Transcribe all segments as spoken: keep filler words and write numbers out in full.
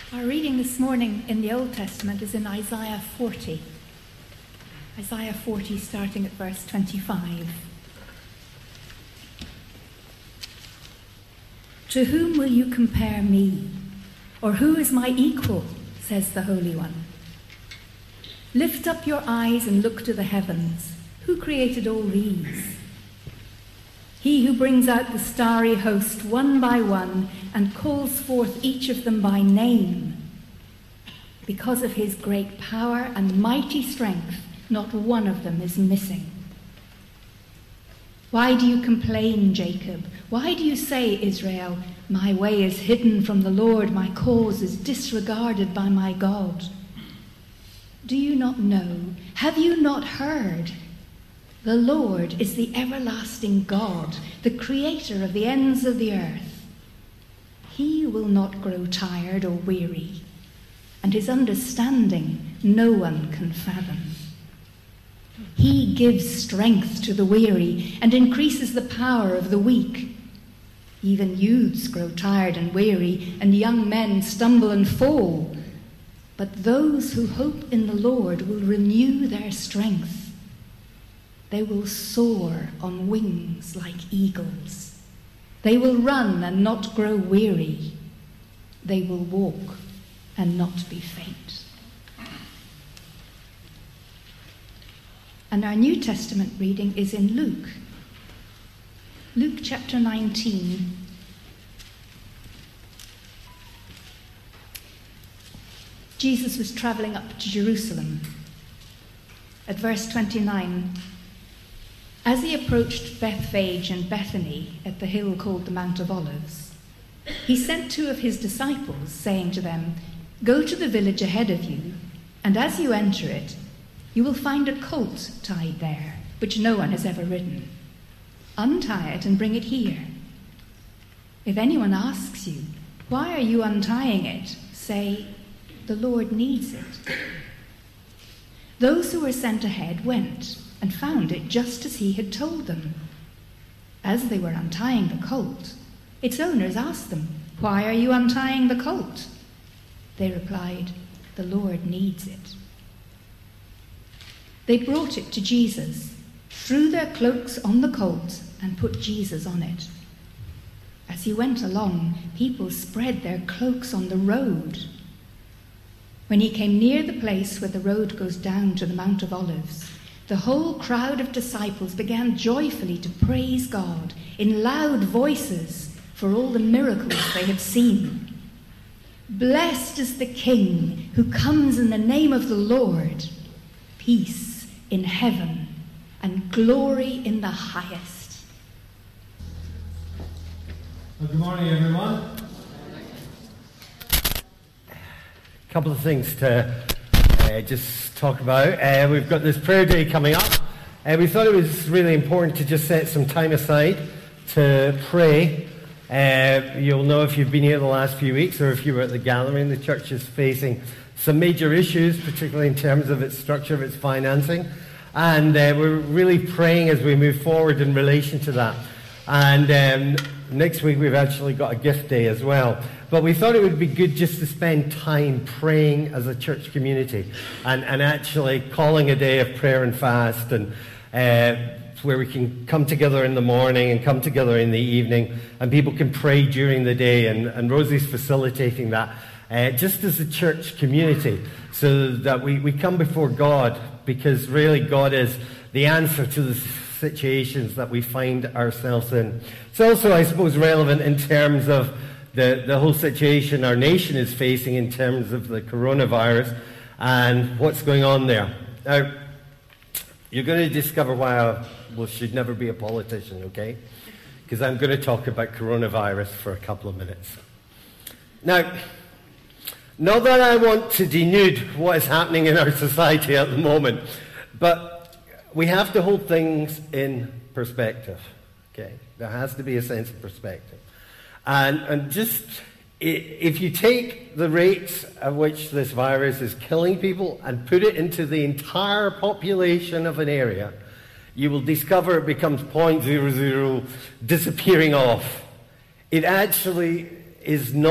Our reading this morning in the Old Testament is in Isaiah forty. Isaiah forty, starting at verse twenty-five. To whom will you compare me? Or who is my equal? Says the Holy One. Lift up your eyes and look to the heavens. Who created all these? He who brings out the starry host one by one and calls forth each of them by name. Because of his great power and mighty strength, not one of them is missing. Why do you complain, Jacob? Why do you say, Israel, my way is hidden from the Lord, my cause is disregarded by my God? Do you not know? Have you not heard? The Lord is the everlasting God, the creator of the ends of the earth. He will not grow tired or weary, and his understanding no one can fathom. He gives strength to the weary and increases the power of the weak. Even youths grow tired and weary, and young men stumble and fall. But those who hope in the Lord will renew their strength. They will soar on wings like eagles. They will run and not grow weary. They will walk and not be faint. And our New Testament reading is in Luke. Luke chapter nineteen. Jesus was travelling up to Jerusalem. At verse twenty-nine, as he approached Bethphage and Bethany at the hill called the Mount of Olives, he sent two of his disciples, saying to them, "Go to the village ahead of you, and as you enter it, you will find a colt tied there, which no one has ever ridden. Untie it and bring it here. If anyone asks you, 'Why are you untying it?' say, 'The Lord needs it.'" Those who were sent ahead went and found it just as he had told them. As they were untying the colt, its owners asked them, "Why are you untying the colt?" They replied, "The Lord needs it." They brought it to Jesus, threw their cloaks on the colt, and put Jesus on it. As he went along, people spread their cloaks on the road. When he came near the place where the road goes down to the Mount of Olives, the whole crowd of disciples began joyfully to praise God in loud voices for all the miracles they had seen. "Blessed is the King who comes in the name of the Lord. Peace in heaven and glory in the highest." Well, good morning, everyone. A couple of things to uh, just talk about. Uh, we've got this prayer day coming up. Uh, we thought it was really important to just set some time aside to pray. Uh, you'll know if you've been here the last few weeks or if you were at the gathering, the church is facing some major issues, particularly in terms of its structure, of its financing. And uh, we're really praying as we move forward in relation to that. And um, next week we've actually got a gift day as well. But we thought it would be good just to spend time praying as a church community and, and actually calling a day of prayer and fast, and uh, where we can come together in the morning and come together in the evening, and people can pray during the day. And, and Rosie's facilitating that uh, just as a church community, so that we, we come before God, because really God is the answer to the situations that we find ourselves in. It's also, I suppose, relevant in terms of the, the whole situation our nation is facing in terms of the coronavirus and what's going on there. Now, you're going to discover why I well, should never be a politician, okay? Because I'm going to talk about coronavirus for a couple of minutes. Now, not that I want to denude what is happening in our society at the moment, but we have to hold things in perspective, okay? There has to be a sense of perspective. And, and just, if you take the rates at which this virus is killing people and put it into the entire population of an area, you will discover it becomes zero point zero zero disappearing off. It actually is not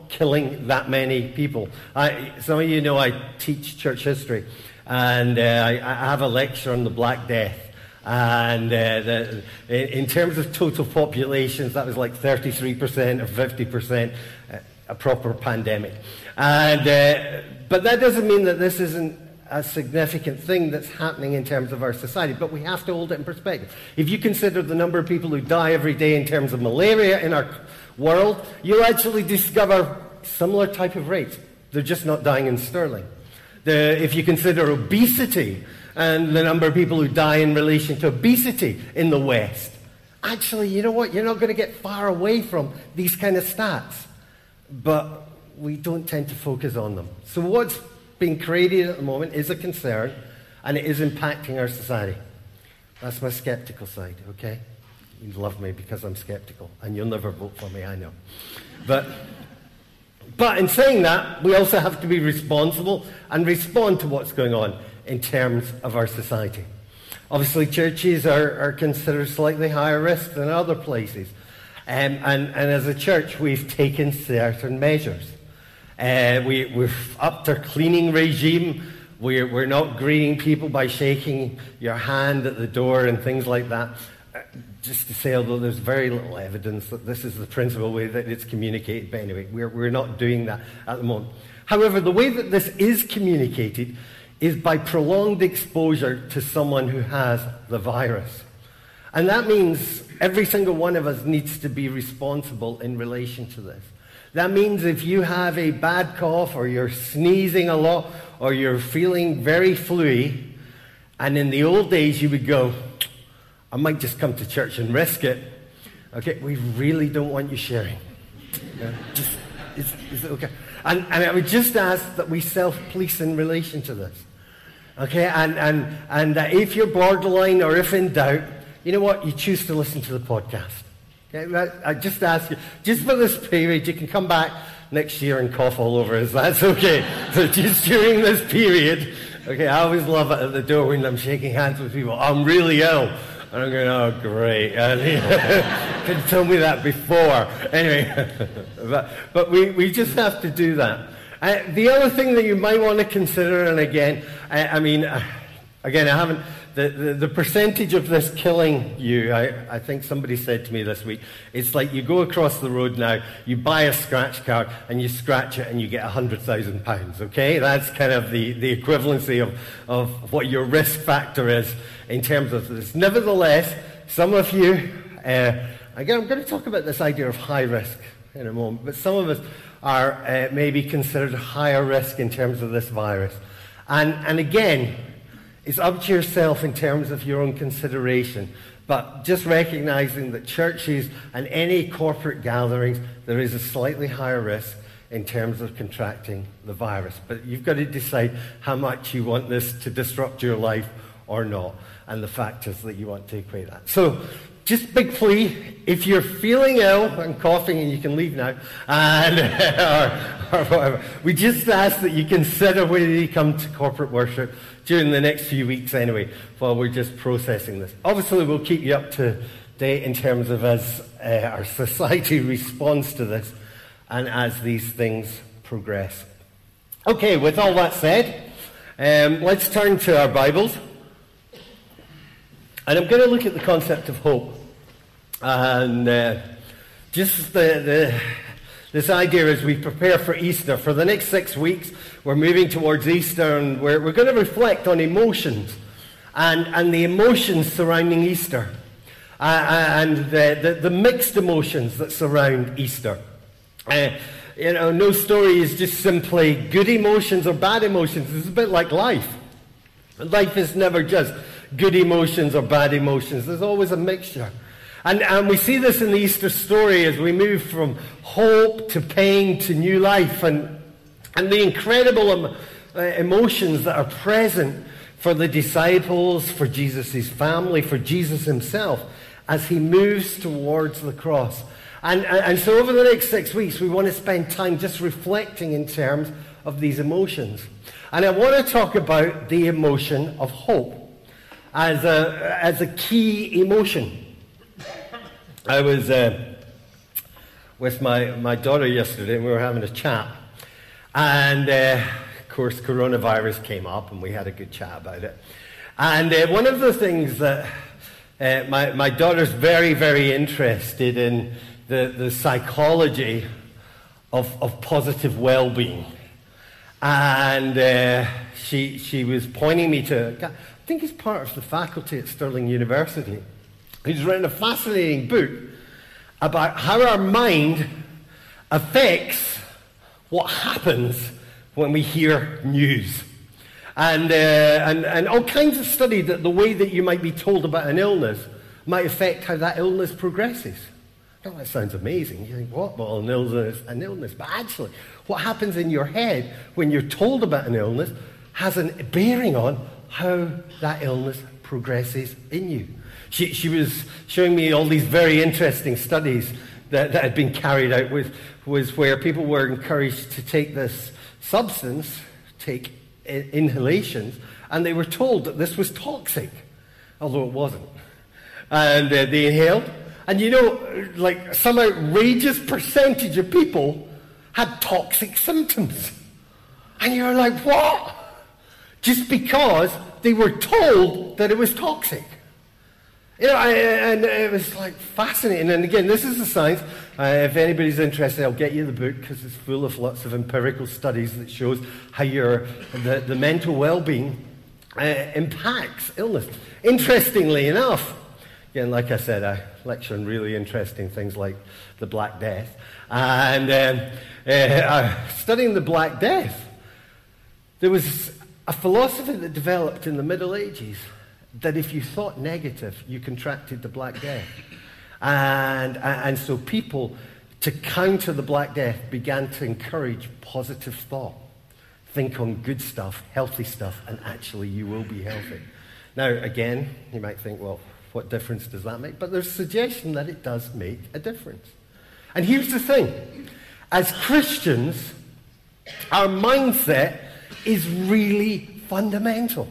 killing that many people. I, some of you know I teach church history, and uh, I, I have a lecture on the Black Death. And uh, the, in terms of total populations, that was like thirty-three percent or fifty percent, uh, a proper pandemic. And uh, but that doesn't mean that this isn't a significant thing that's happening in terms of our society. But we have to hold it in perspective. If you consider the number of people who die every day in terms of malaria in our world, you'll actually discover similar type of rates. They're just not dying in sterling. The, if you consider obesity and the number of people who die in relation to obesity in the West, actually, you know what? You're not going to get far away from these kind of stats. But we don't tend to focus on them. So what's being created at the moment is a concern, and it is impacting our society. That's my skeptical side, okay? You love me because I'm skeptical, and you'll never vote for me, I know. But, but in saying that, we also have to be responsible and respond to what's going on in terms of our society. Obviously, churches are, are considered slightly higher risk than other places. Um, and, and as a church, we've taken certain measures. Uh, we, we've upped our cleaning regime. We're, we're not greeting people by shaking your hand at the door and things like that. Uh, just to say, although there's very little evidence that this is the principal way that it's communicated. But anyway, we're, we're not doing that at the moment. However, the way that this is communicated is by prolonged exposure to someone who has the virus. And that means every single one of us needs to be responsible in relation to this. That means if you have a bad cough, or you're sneezing a lot, or you're feeling very fluey, and in the old days you would go, I might just come to church and risk it. Okay, we really don't want you sharing. Yeah, just, is, is it okay? And, and I would just ask that we self-police in relation to this. Okay, and, and, and uh, if you're borderline or if in doubt, you know what? You choose to listen to the podcast. Okay, that, I just ask you, just for this period, you can come back next year and cough all over us. That's okay. So just during this period, okay, I always love it at the door when I'm shaking hands with people. I'm really ill. And I'm going, oh, great. And, you know, could have told me that before. Anyway, but, but we, we just have to do that. Uh, the other thing that you might want to consider, and again, I, I mean, uh, again, I haven't, the, the, the percentage of this killing you, I, I think somebody said to me this week, it's like you go across the road now, you buy a scratch card, and you scratch it, and you get one hundred thousand pounds, okay? That's kind of the, the equivalency of, of what your risk factor is in terms of this. Nevertheless, some of you, uh, again, I'm going to talk about this idea of high risk in a moment, but some of us are uh, maybe considered higher risk in terms of this virus. And, and again, it's up to yourself in terms of your own consideration, but just recognizing that churches and any corporate gatherings, there is a slightly higher risk in terms of contracting the virus. But you've got to decide how much you want this to disrupt your life or not, and the factors that you want to equate that. So, just big plea, if you're feeling ill and coughing, and you can leave now, and, or, or whatever, we just ask that you consider whether you come to corporate worship during the next few weeks anyway, while we're just processing this. Obviously, we'll keep you up to date in terms of as uh, our society responds to this, and as these things progress. Okay, with all that said, um, let's turn to our Bibles. And I'm going to look at the concept of hope. And uh, just the, the, this idea as we prepare for Easter. For the next six weeks, we're moving towards Easter, and we're, we're going to reflect on emotions and, and the emotions surrounding Easter. Uh, and the, the, the mixed emotions that surround Easter. Uh, you know, no story is just simply good emotions or bad emotions. It's a bit like life. Life is never just good emotions or bad emotions. There's always a mixture. And, and we see this in the Easter story as we move from hope to pain to new life, and, and the incredible um, uh, emotions that are present for the disciples, for Jesus' family, for Jesus himself, as he moves towards the cross. And, and, and so over the next six weeks, we want to spend time just reflecting in terms of these emotions. And I want to talk about the emotion of hope as a, as a key emotion. I was uh, with my, my daughter yesterday, and we were having a chat. And, uh, of course, coronavirus came up, and we had a good chat about it. And uh, one of the things that uh, my, my daughter's very, very interested in the, the psychology of, of positive well-being. And uh, she, she was pointing me to, I think he's part of the faculty at Stirling University. He's written a fascinating book about how our mind affects what happens when we hear news. And, uh, and, and all kinds of study that the way that you might be told about an illness might affect how that illness progresses. Now, that sounds amazing. You think, what? Well, an illness, an illness. But actually, what happens in your head when you're told about an illness has a bearing on how that illness progresses in you. She, she was showing me all these very interesting studies that, that had been carried out with, was where people were encouraged to take this substance, take in, inhalations, and they were told that this was toxic, although it wasn't. And uh, they inhaled. And you know, like some outrageous percentage of people had toxic symptoms. And you're like, what? Just because they were told that it was toxic. You know, I, and it was like fascinating. And again, this is the science. Uh, if anybody's interested, I'll get you the book because it's full of lots of empirical studies that shows how your the, the mental well-being uh, impacts illness. Interestingly enough, again, like I said, I lecture on really interesting things like the Black Death. And um, uh, studying the Black Death, there was a philosophy that developed in the Middle Ages that if you thought negative, you contracted the Black Death. And, and so people, to counter the Black Death, began to encourage positive thought. Think on good stuff, healthy stuff, and actually you will be healthy. Now, again, you might think, well, what difference does that make? But there's a suggestion that it does make a difference. And here's the thing. As Christians, our mindset is really fundamental.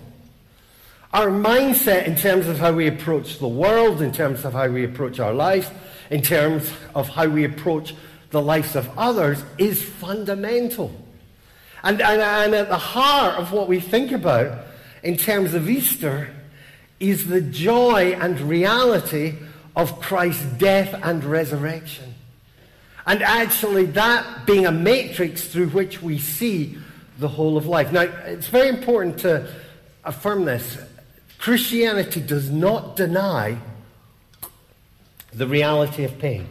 Our mindset in terms of how we approach the world, in terms of how we approach our life, in terms of how we approach the lives of others is fundamental. And, and, and at the heart of what we think about in terms of Easter is the joy and reality of Christ's death and resurrection. And actually that being a matrix through which we see the whole of life. Now, it's very important to affirm this. Christianity does not deny the reality of pain.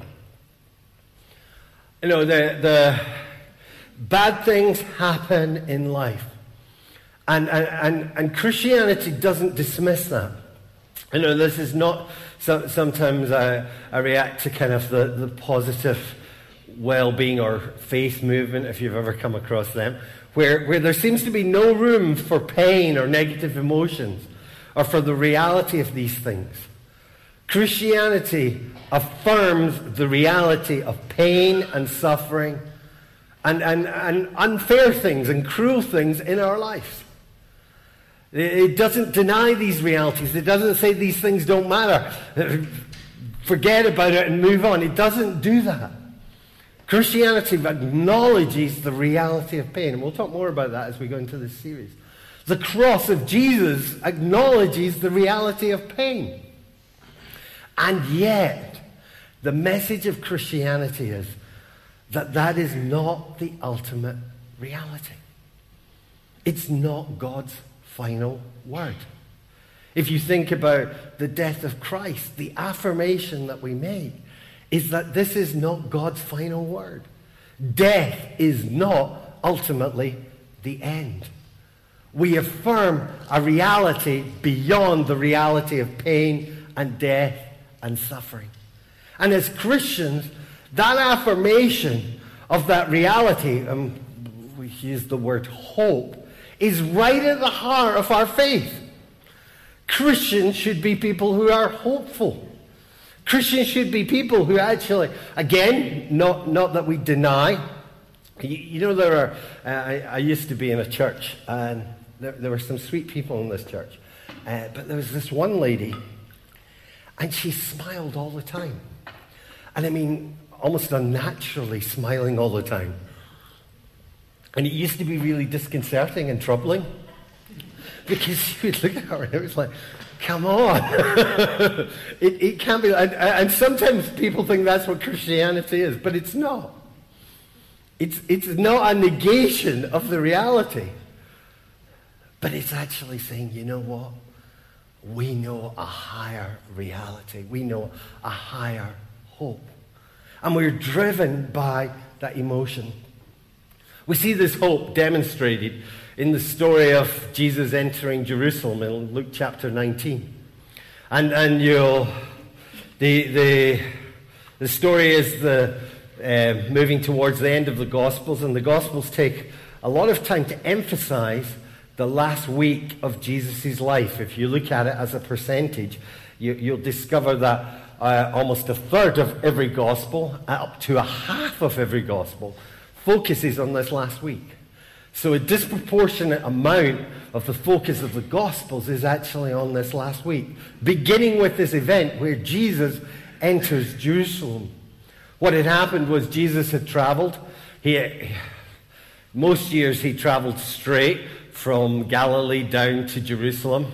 You know, the, the bad things happen in life. And, and, and Christianity doesn't dismiss that. You know, this is not, so, sometimes I, I react to kind of the, the positive well-being or faith movement, if you've ever come across them, where, where there seems to be no room for pain or negative emotions or for the reality of these things. Christianity affirms the reality of pain and suffering and, and, and unfair things and cruel things in our lives. It doesn't deny these realities. It doesn't say these things don't matter. Forget about it and move on. It doesn't do that. Christianity acknowledges the reality of pain. And we'll talk more about that as we go into this series. The cross of Jesus acknowledges the reality of pain. And yet, the message of Christianity is that that is not the ultimate reality. It's not God's final word. If you think about the death of Christ, the affirmation that we make is that this is not God's final word. Death is not ultimately the end. We affirm a reality beyond the reality of pain and death and suffering. And as Christians, that affirmation of that reality, um, we use the word hope, is right at the heart of our faith. Christians should be people who are hopeful. Christians should be people who actually, again, not, not that we deny. You, you know, there are, uh, I, I used to be in a church, and there, there were some sweet people in this church. Uh, but there was this one lady, and she smiled all the time. And I mean, almost unnaturally smiling all the time. And it used to be really disconcerting and troubling, because you would look at her and it was like, come on. it, it can't be. And, and sometimes people think that's what Christianity is, but it's not. It's, it's not a negation of the reality. But it's actually saying, you know what? We know a higher reality. We know a higher hope. And we're driven by that emotion. We see this hope demonstrated in the story of Jesus entering Jerusalem in Luke chapter nineteen. And and you'll the the the story is the uh, moving towards the end of the Gospels, and the Gospels take a lot of time to emphasize the last week of Jesus' life. If you look at it as a percentage, you, you'll discover that uh, almost a third of every Gospel, up to a half of every Gospel, focuses on this last week. So a disproportionate amount of the focus of the Gospels is actually on this last week, beginning with this event where Jesus enters Jerusalem. What had happened was Jesus had traveled. He, most years he traveled straight from Galilee down to Jerusalem.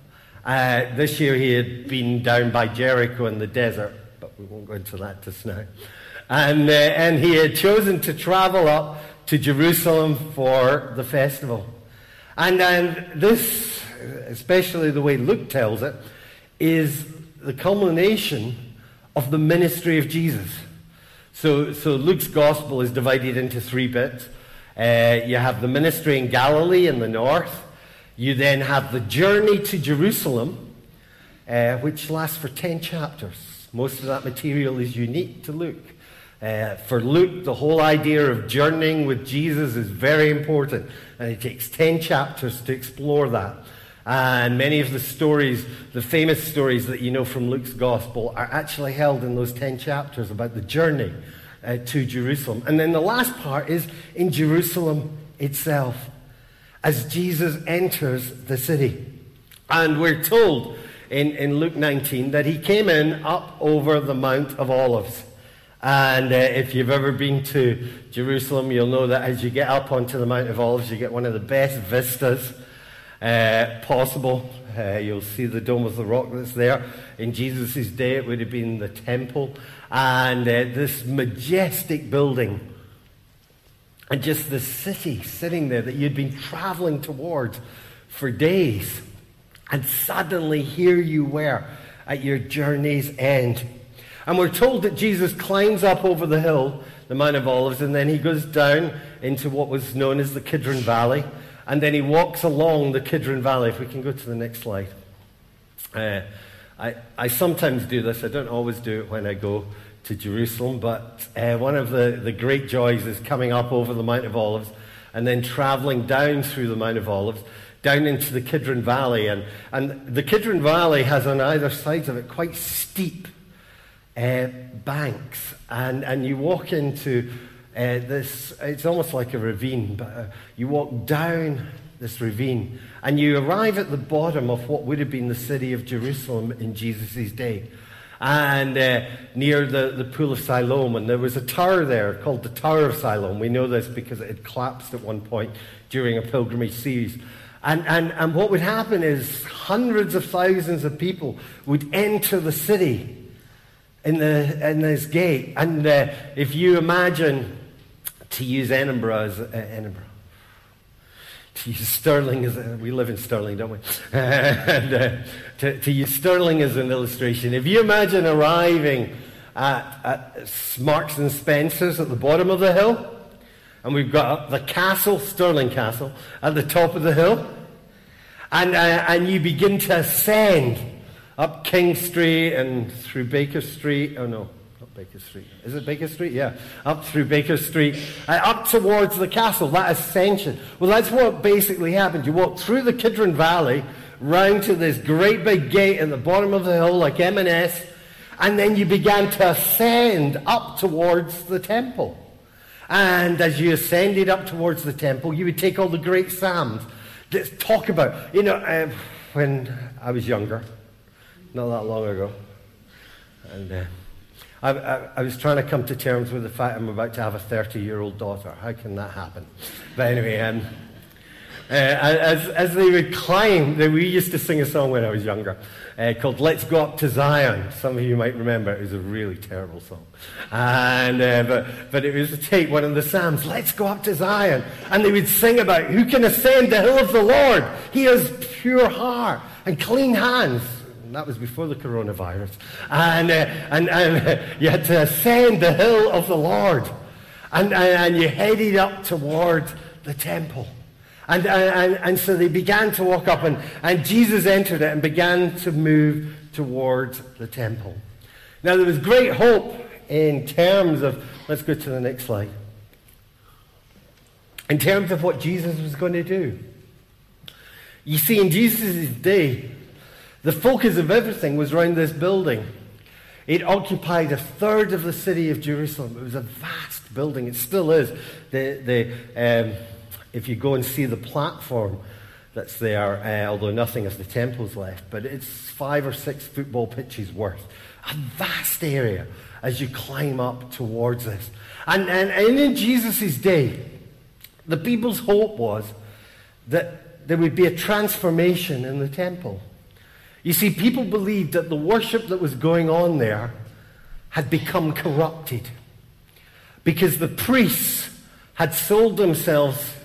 Uh, this year he had been down by Jericho in the desert, but we won't go into that just now. And, uh, and he had chosen to travel up to Jerusalem for the festival. And, and this, especially the way Luke tells it, is the culmination of the ministry of Jesus. So, so Luke's gospel is divided into three bits. Uh, you have the ministry in Galilee in the north. You then have the journey to Jerusalem, uh, which lasts for ten chapters. Most of that material is unique to Luke. Uh, for Luke, the whole idea of journeying with Jesus is very important, and it takes ten chapters to explore that. And many of the stories, the famous stories that you know from Luke's gospel, are actually held in those ten chapters about the journey uh, to Jerusalem. And then the last part is in Jerusalem itself, as Jesus enters the city. And we're told in, in Luke nineteen that he came in up over the Mount of Olives. And uh, if you've ever been to Jerusalem, you'll know that as you get up onto the Mount of Olives, you get one of the best vistas uh, possible. Uh, you'll see the Dome of the Rock that's there. In Jesus' day, it would have been the temple. And uh, this majestic building. And just the city sitting there that you'd been traveling towards for days. And suddenly here you were at your journey's end. And we're told that Jesus climbs up over the hill, the Mount of Olives, and then he goes down into what was known as the Kidron Valley. And then he walks along the Kidron Valley. If we can go to the next slide. Uh, I, I sometimes do this. I don't always do it when I go to Jerusalem. But uh, one of the, the great joys is coming up over the Mount of Olives and then traveling down through the Mount of Olives, down into the Kidron Valley. And, and the Kidron Valley has on either side of it quite steep Uh, banks, and, and you walk into uh, this, it's almost like a ravine, but uh, you walk down this ravine, and you arrive at the bottom of what would have been the city of Jerusalem in Jesus' day, and uh, near the, the Pool of Siloam, and there was a tower there called the Tower of Siloam. We know this because it had collapsed at one point during a pilgrimage series. And, and, and what would happen is hundreds of thousands of people would enter the city in the in this gate. And uh, if you imagine, to use Edinburgh as uh, Edinburgh, to use Stirling as a, we live in Stirling, don't we? and uh, to, to use Stirling as an illustration, if you imagine arriving at, at Marks and Spencer's at the bottom of the hill, and we've got the castle, Stirling Castle, at the top of the hill, and uh, and you begin to ascend up King Street and through Baker Street. Oh, no, not Baker Street. Is it Baker Street? Yeah. Up through Baker Street, uh, up towards the castle, that ascension. Well, that's what basically happened. You walk through the Kidron Valley, round to this great big gate at the bottom of the hill, like M and S, and then you began to ascend up towards the temple. And as you ascended up towards the temple, you would take all the great psalms that talk about, you know, uh, when I was younger, not that long ago. And uh, I, I, I was trying to come to terms with the fact I'm about to have a thirty-year-old daughter. How can that happen? But anyway, um, uh, as, as they would climb, they, we used to sing a song when I was younger uh, called Let's Go Up to Zion. Some of you might remember it. It was a really terrible song. And uh, but, but it was to take one of the Psalms, Let's Go Up to Zion. And they would sing about who can ascend the hill of the Lord. He has pure heart and clean hands. That was before the coronavirus. And, uh, and, and uh, you had to ascend the hill of the Lord. And, and, and you headed up toward the temple. And, and, and so they began to walk up, and, and Jesus entered it and began to move towards the temple. Now, there was great hope in terms of, let's go to the next slide, in terms of what Jesus was going to do. You see, in Jesus' day, the focus of everything was around this building. It occupied a third of the city of Jerusalem. It was a vast building. It still is. The, the, um, if you go and see the platform that's there, uh, although nothing of the temple's left, but it's five or six football pitches worth. A vast area as you climb up towards this. And, and, and in Jesus' day, the people's hope was that there would be a transformation in the temple. You see, people believed that the worship that was going on there had become corrupted because the priests had sold themselves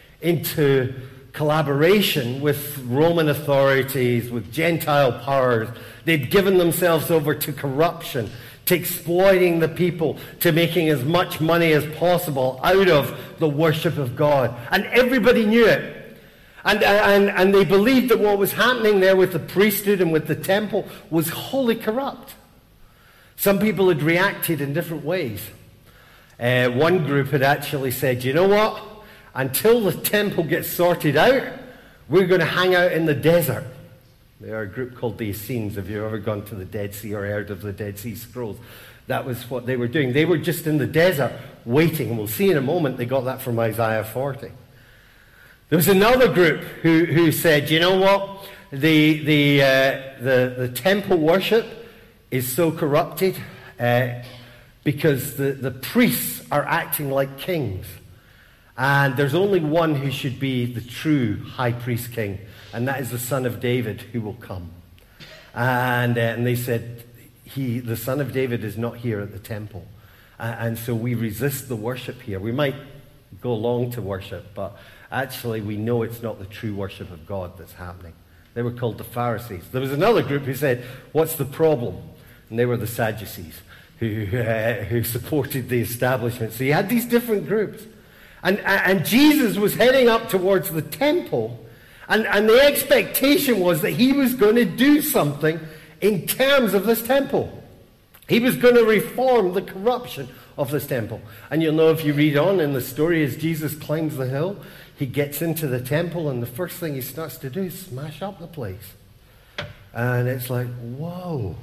into collaboration with Roman authorities, with Gentile powers. They'd given themselves over to corruption, to exploiting the people, to making as much money as possible out of the worship of God. And everybody knew it. And, and, and they believed that what was happening there with the priesthood and with the temple was wholly corrupt. Some people had reacted in different ways. Uh, one group had actually said, you know what? Until the temple gets sorted out, we're going to hang out in the desert. They are a group called the Essenes. Have you ever gone to the Dead Sea or heard of the Dead Sea Scrolls? That was what they were doing. They were just in the desert waiting. And we'll see in a moment they got that from Isaiah forty. There was another group who, who said, you know what, the, the, uh, the, the temple worship is so corrupted uh, because the, the priests are acting like kings. And there's only one who should be the true high priest king, and that is the Son of David who will come. And, uh, and they said, he, the Son of David is not here at the temple. Uh, and so we resist the worship here. We might go along to worship, but actually, we know it's not the true worship of God that's happening. They were called the Pharisees. There was another group who said, what's the problem? And they were the Sadducees, who, uh, who supported the establishment. So you had these different groups. And, and Jesus was heading up towards the temple, and, and the expectation was that he was going to do something in terms of this temple. He was going to reform the corruption of this temple. And you'll know if you read on in the story as Jesus climbs the hill, he gets into the temple, and the first thing he starts to do is smash up the place. And it's like, whoa,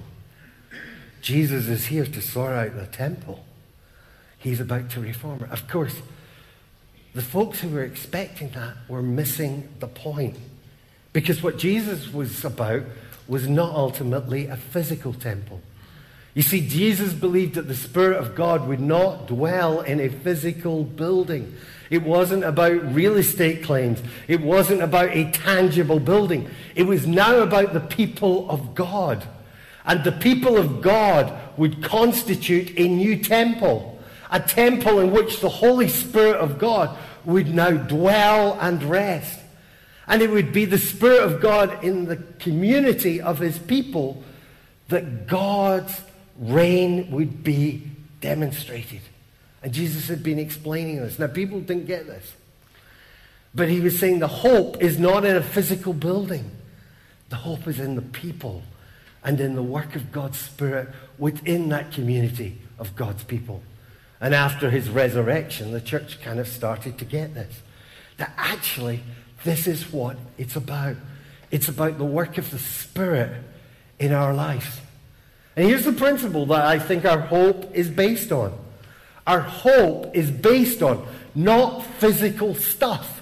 Jesus is here to sort out the temple. He's about to reform it. Of course, the folks who were expecting that were missing the point. Because what Jesus was about was not ultimately a physical temple. You see, Jesus believed that the Spirit of God would not dwell in a physical building. It wasn't about real estate claims. It wasn't about a tangible building. It was now about the people of God. And the people of God would constitute a new temple. A temple in which the Holy Spirit of God would now dwell and rest. And it would be the Spirit of God in the community of his people that God's reign would be demonstrated. And Jesus had been explaining this. Now, people didn't get this. But he was saying the hope is not in a physical building. The hope is in the people and in the work of God's Spirit within that community of God's people. And after his resurrection, the church kind of started to get this. That actually, this is what it's about. It's about the work of the Spirit in our lives. And here's the principle that I think our hope is based on. Our hope is based on not physical stuff,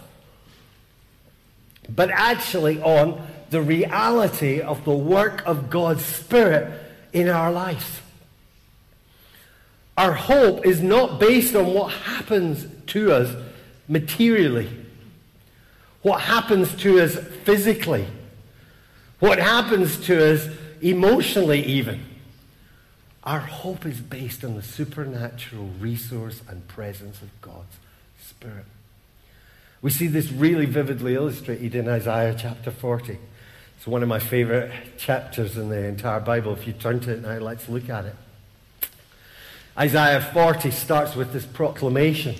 but actually on the reality of the work of God's Spirit in our life. Our hope is not based on what happens to us materially, what happens to us physically, what happens to us emotionally even. Our hope is based on the supernatural resource and presence of God's Spirit. We see this really vividly illustrated in Isaiah chapter forty. It's one of my favorite chapters in the entire Bible. If you turn to it now, let's look at it. Isaiah forty starts with this proclamation.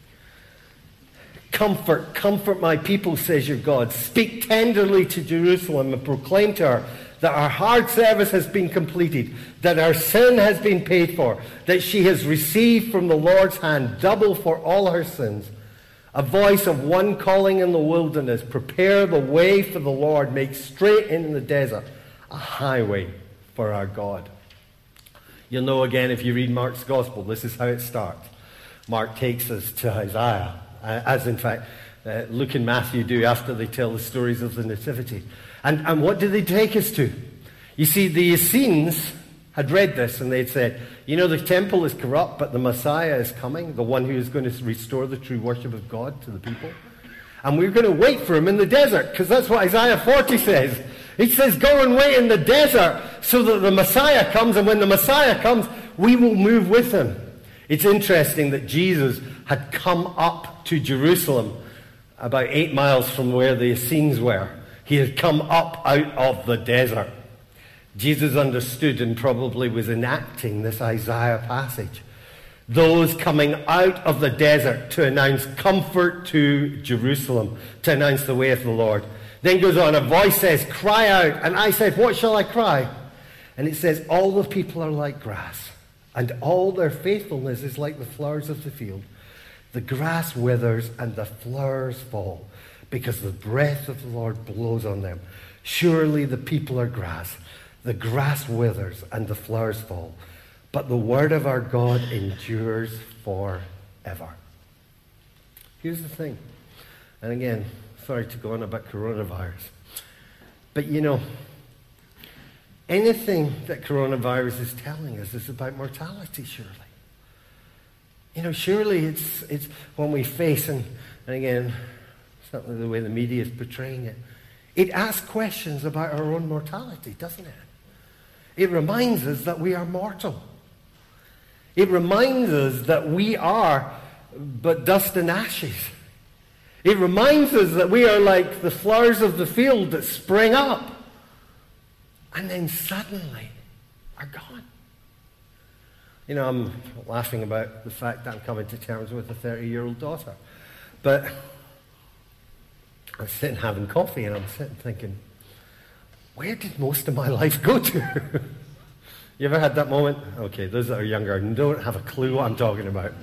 Comfort, comfort my people, says your God. Speak tenderly to Jerusalem and proclaim to her that our hard service has been completed, that our sin has been paid for, that she has received from the Lord's hand double for all her sins. A voice of one calling in the wilderness, prepare the way for the Lord, make straight in the desert a highway for our God. You'll know again if you read Mark's Gospel, this is how it starts. Mark takes us to Isaiah, as in fact uh, Luke and Matthew do after they tell the stories of the Nativity. And, and what do they take us to? You see, the Essenes had read this and they'd said, you know, the temple is corrupt, but the Messiah is coming, the one who is going to restore the true worship of God to the people. And we're going to wait for him in the desert, because that's what Isaiah forty says. He says, go and wait in the desert so that the Messiah comes, and when the Messiah comes, we will move with him. It's interesting that Jesus had come up to Jerusalem about eight miles from where the Essenes were. He had come up out of the desert. Jesus understood and probably was enacting this Isaiah passage. Those coming out of the desert to announce comfort to Jerusalem, to announce the way of the Lord. Then goes on, a voice says, cry out. And I said, what shall I cry? And it says, all the people are like grass, and all their faithfulness is like the flowers of the field. The grass withers and the flowers fall, because the breath of the Lord blows on them. Surely the people are grass. The grass withers and the flowers fall, but the word of our God endures forever. Here's the thing, and again, sorry to go on about coronavirus, but you know, anything that coronavirus is telling us is about mortality, surely. You know, surely it's it's when we face, and, and again, certainly the way the media is portraying it, it asks questions about our own mortality, doesn't it? It reminds us that we are mortal. It reminds us that we are but dust and ashes. It reminds us that we are like the flowers of the field that spring up and then suddenly are gone. You know, I'm laughing about the fact that I'm coming to terms with a thirty-year-old daughter. But I'm sitting having coffee and I'm sitting thinking, where did most of my life go to? You ever had that moment? Okay, those that are younger don't have a clue what I'm talking about.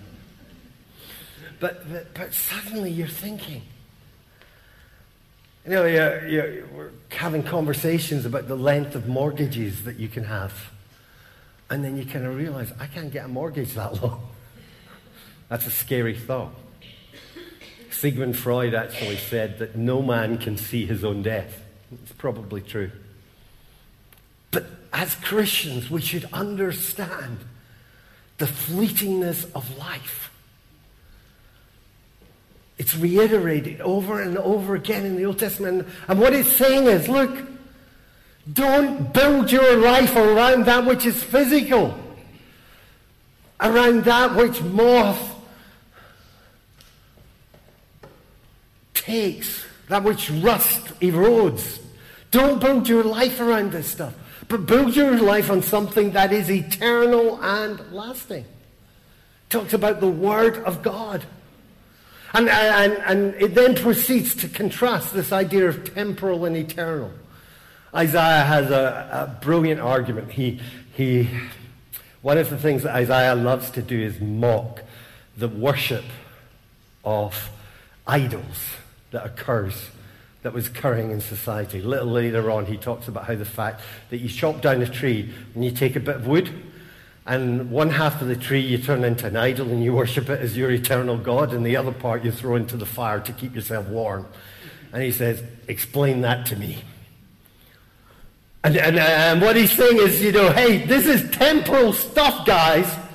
But but, but suddenly you're thinking. You know, you're, you're, we're having conversations about the length of mortgages that you can have. And then you kind of realize, I can't get a mortgage that long. That's a scary thought. Sigmund Freud actually said that no man can see his own death. It's probably true. But as Christians, we should understand the fleetingness of life. It's reiterated over and over again in the Old Testament. And what it's saying is, look, don't build your life around that which is physical, around that which moth takes, that which rust erodes. Don't build your life around this stuff, but build your life on something that is eternal and lasting. It talks about the Word of God. And, and, and it then proceeds to contrast this idea of temporal and eternal. Isaiah has a, a brilliant argument. He, he, one of the things that Isaiah loves to do is mock the worship of idols that occurs, that was occurring in society. A little later on, he talks about how the fact that you chop down a tree and you take a bit of wood, and one half of the tree you turn into an idol and you worship it as your eternal God, and the other part you throw into the fire to keep yourself warm. And he says, explain that to me. And, and, and what he's saying is, you know, hey, this is temporal stuff, guys,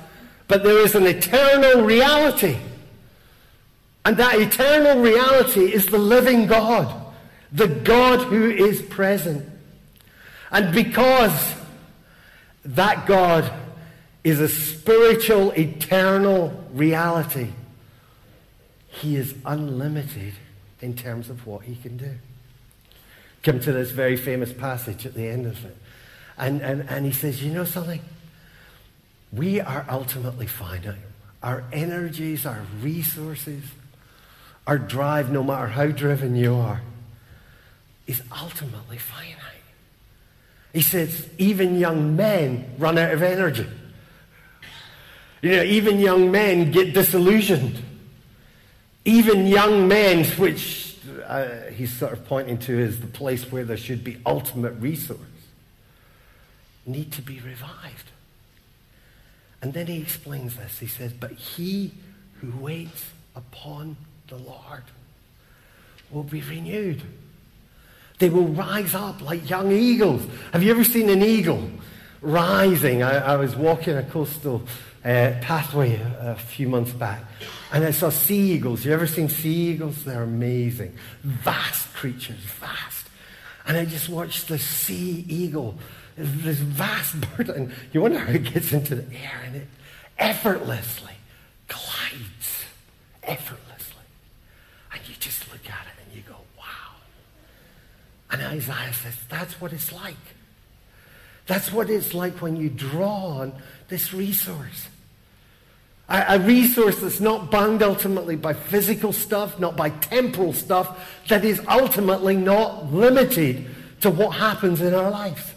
But there is an eternal reality. And that eternal reality is the living God, the God who is present. And because that God is a spiritual, eternal reality, he is unlimited in terms of what he can do. Come to this very famous passage at the end of it. And, and, and he says, you know something? We are ultimately finite. Our energies, our resources, our drive, no matter how driven you are, is ultimately finite. He says, even young men run out of energy. You know, even young men get disillusioned. Even young men, which uh, he's sort of pointing to as the place where there should be ultimate resource, need to be revived. And then he explains this. He says, but he who waits upon the Lord will be renewed. They will rise up like young eagles. Have you ever seen an eagle rising? I, I was walking a coastal uh, pathway a, a few months back, and I saw sea eagles. You ever seen sea eagles? They're amazing. Vast creatures, vast. And I just watched the sea eagle, this vast bird, and you wonder how it gets into the air, and it effortlessly glides, effortlessly. And you just look at it and you go, wow. And Isaiah says, that's what it's like. That's what it's like when you draw on this resource. A, a resource that's not bound ultimately by physical stuff, not by temporal stuff, that is ultimately not limited to what happens in our lives.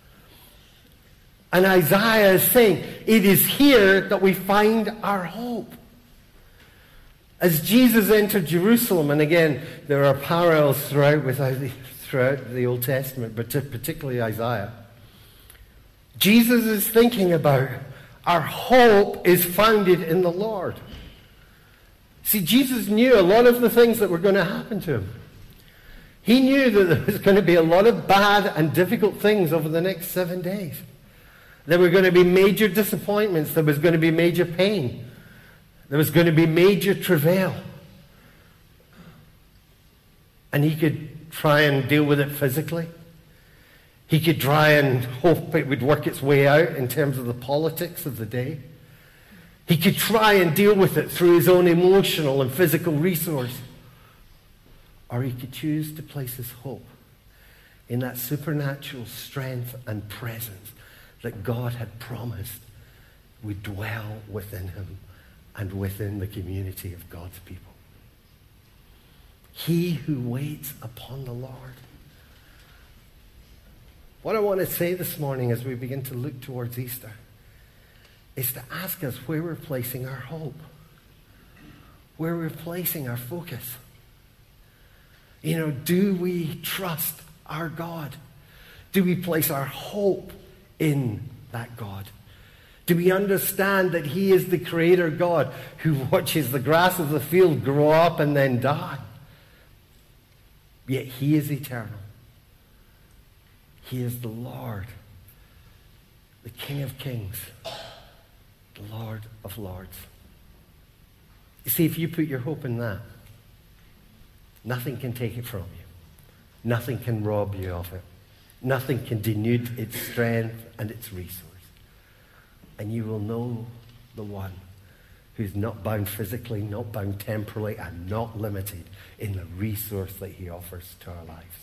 And Isaiah is saying, it is here that we find our hope. As Jesus entered Jerusalem, and again, there are parallels throughout, with, throughout the Old Testament, but particularly Isaiah. Jesus is thinking about our hope is founded in the Lord. See, Jesus knew a lot of the things that were going to happen to him. He knew that there was going to be a lot of bad and difficult things over the next seven days. There were going to be major disappointments. There was going to be major pain. There was going to be major travail. And he could try and deal with it physically. He could try and hope it would work its way out in terms of the politics of the day. He could try and deal with it through his own emotional and physical resource. Or he could choose to place his hope in that supernatural strength and presence that God had promised would dwell within him and within the community of God's people. He who waits upon the Lord. What I want to say this morning as we begin to look towards Easter is to ask us where we're placing our hope, where we're placing our focus. You know, do we trust our God? Do we place our hope in that God? Do we understand that he is the creator God who watches the grass of the field grow up and then die? Yet he is eternal. He is the Lord, the King of Kings, the Lord of Lords. You see, if you put your hope in that, nothing can take it from you. Nothing can rob you of it. Nothing can denude its strength and its resource. And you will know the one who's not bound physically, not bound temporally, and not limited in the resource that he offers to our lives.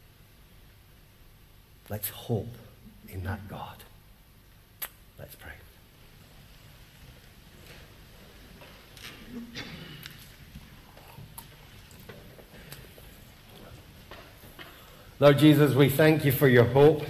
Let's hope in that God. Let's pray. Lord Jesus, we thank you for your hope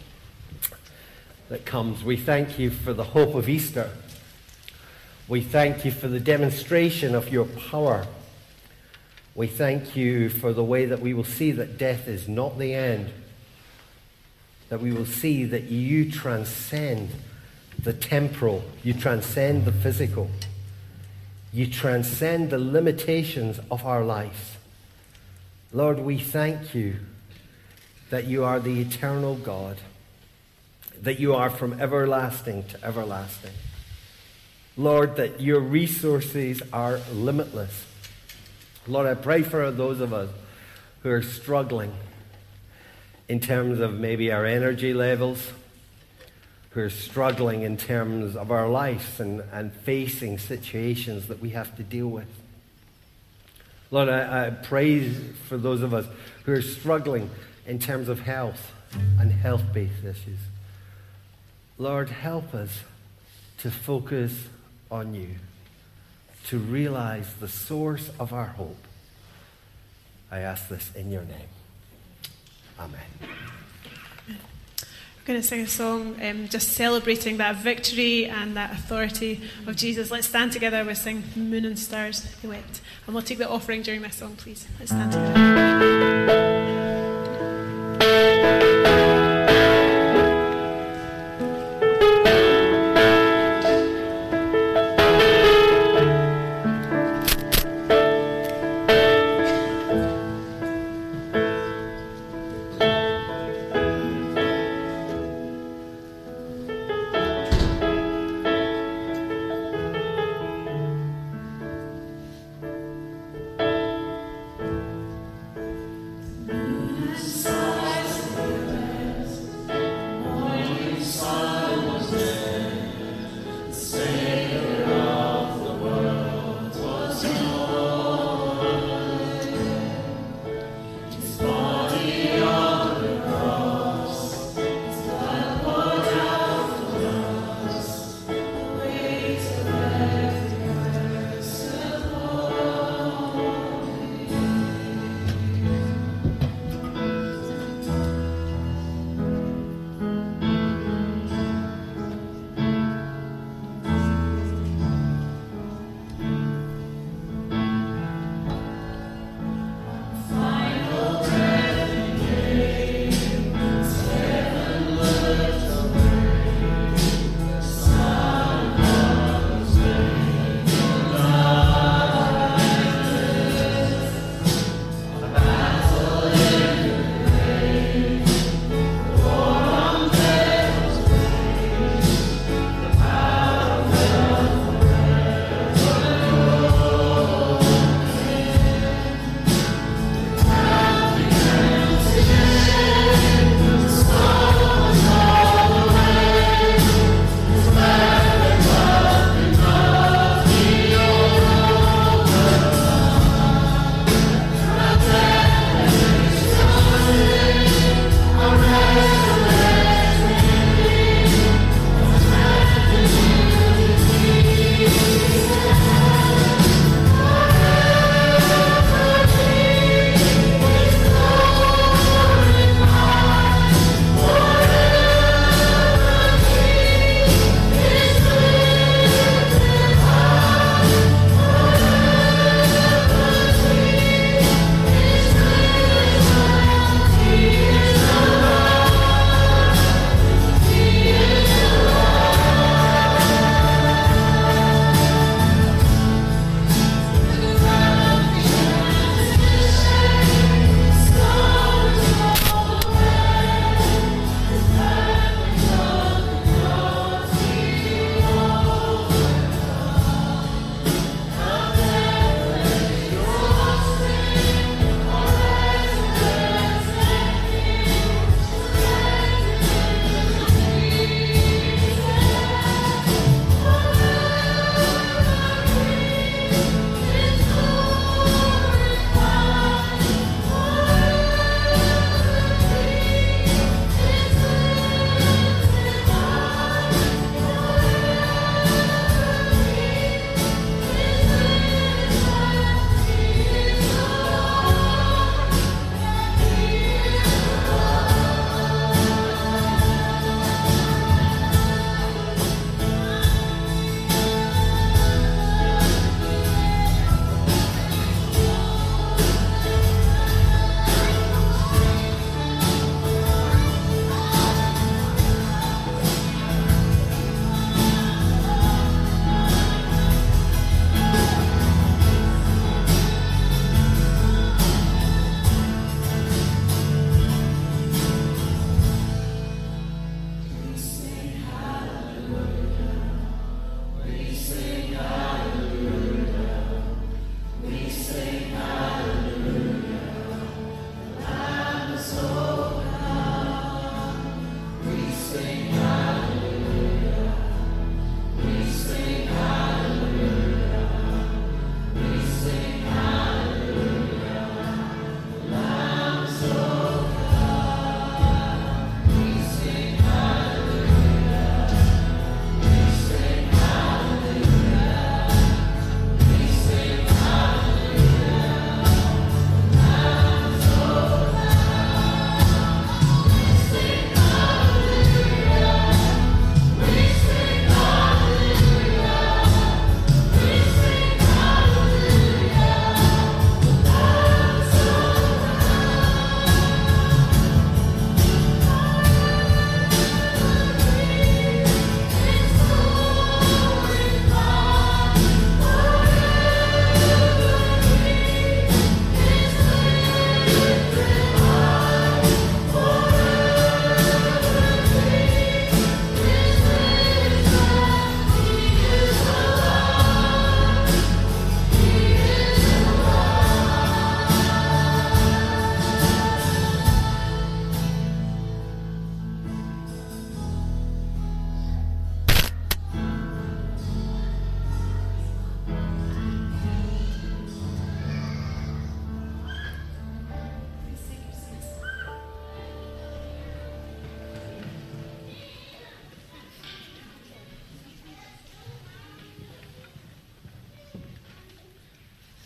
that comes. We thank you for the hope of Easter. We thank you for the demonstration of your power. We thank you for the way that we will see that death is not the end, that we will see that you transcend the temporal, you transcend the physical, you transcend the limitations of our life. Lord, we thank you that you are the eternal God, that you are from everlasting to everlasting. Lord, that your resources are limitless. Lord, I pray for those of us who are struggling in terms of maybe our energy levels, who are struggling in terms of our lives and, and facing situations that we have to deal with. Lord, I, I pray for those of us who are struggling in terms of health and health-based issues. Lord, help us to focus on you, to realize the source of our hope. I ask this in your name. Amen. We're going to sing a song um, just celebrating that victory and that authority of Jesus. Let's stand together. We'll sing Moon and Stars Duet. And we'll take the offering during this song, please. Let's stand together.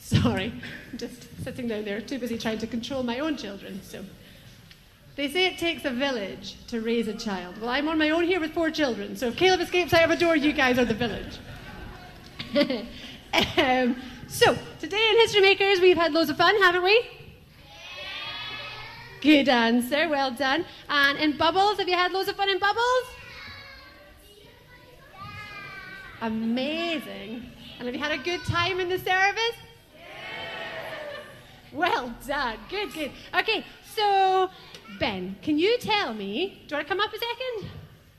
Sorry, I'm just sitting down there, too busy trying to control my own children. So, they say it takes a village to raise a child. Well, I'm on my own here with four children, so if Caleb escapes out of a door, you guys are the village. um, so, today in History Makers, we've had loads of fun, haven't we? Good answer, well done. And in Bubbles, have you had loads of fun in Bubbles? Amazing. And have you had a good time in the service? Well done, good, good. Okay, so Ben, can you tell me, do you want to come up a second?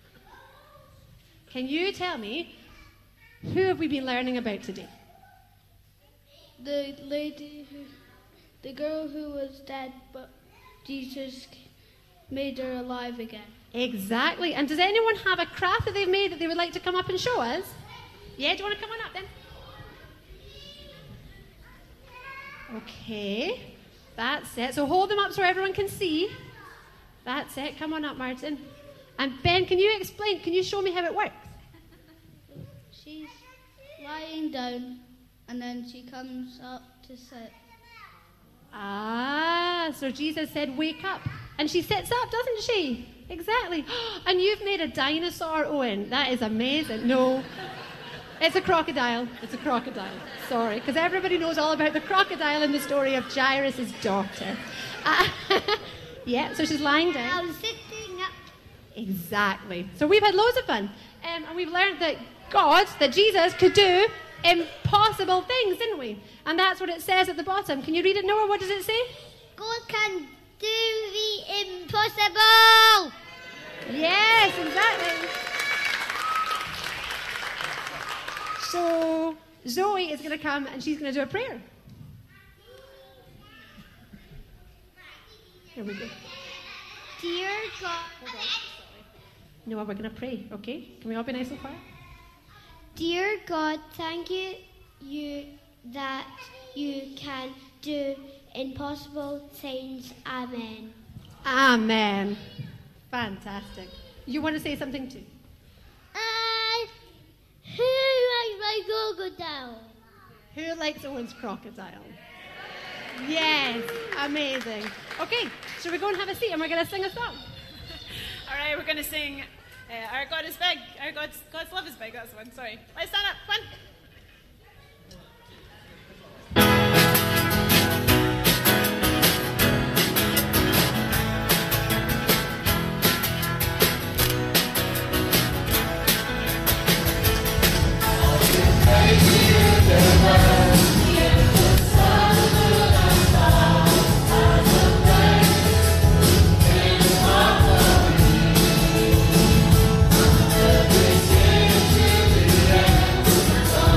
Can you tell me, who have we been learning about today? The lady who, the girl who was dead, but Jesus made her alive again. Exactly. And does anyone have a craft that they've made that they would like to come up and show us? Yeah, do you want to come on up then? Okay. That's it. So hold them up so everyone can see. That's it. Come on up, Martin. And Ben, can you explain, can you show me how it works? She's lying down and then she comes up to sit. Ah, so Jesus said, wake up. And she sits up, doesn't she? Exactly. And you've made a dinosaur, Owen. That is amazing. No, it's a crocodile. It's a crocodile. Sorry, because everybody knows all about the crocodile in the story of Jairus' daughter. Uh, yeah, so she's lying down. I'm sitting up. Exactly. So we've had loads of fun. Um, and we've learned that God, that Jesus could do impossible things, didn't we? And that's what it says at the bottom. Can you read it, Noah? What does it say? God can do the impossible. Yes, exactly. So Zoe is going to come and she's going to do a prayer. Here we go. Dear God. Noah, we're going to pray, okay? Can we all be nice and quiet? Dear God, thank you, you that you can do impossible things. Amen. Amen. Fantastic. You want to say something too? And who likes my crocodile? Who likes Owen's crocodile? Yes, amazing. Okay, shall we go and have a seat and we're going to sing a song? All right, we're going to sing uh, Our God is Big. Our God's, God's Love is Big. That's the one, sorry. Let's stand up. One. Thank you.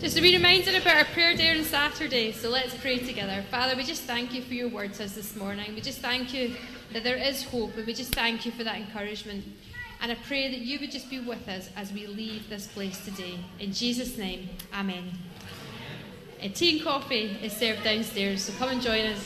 Just a wee reminder about our prayer day on Saturday, so let's pray together. Father, we just thank you for your word to us this morning. We just thank you that there is hope, and we just thank you for that encouragement. And I pray that you would just be with us as we leave this place today. In Jesus' name, amen. Uh, tea and coffee is served downstairs, so come and join us.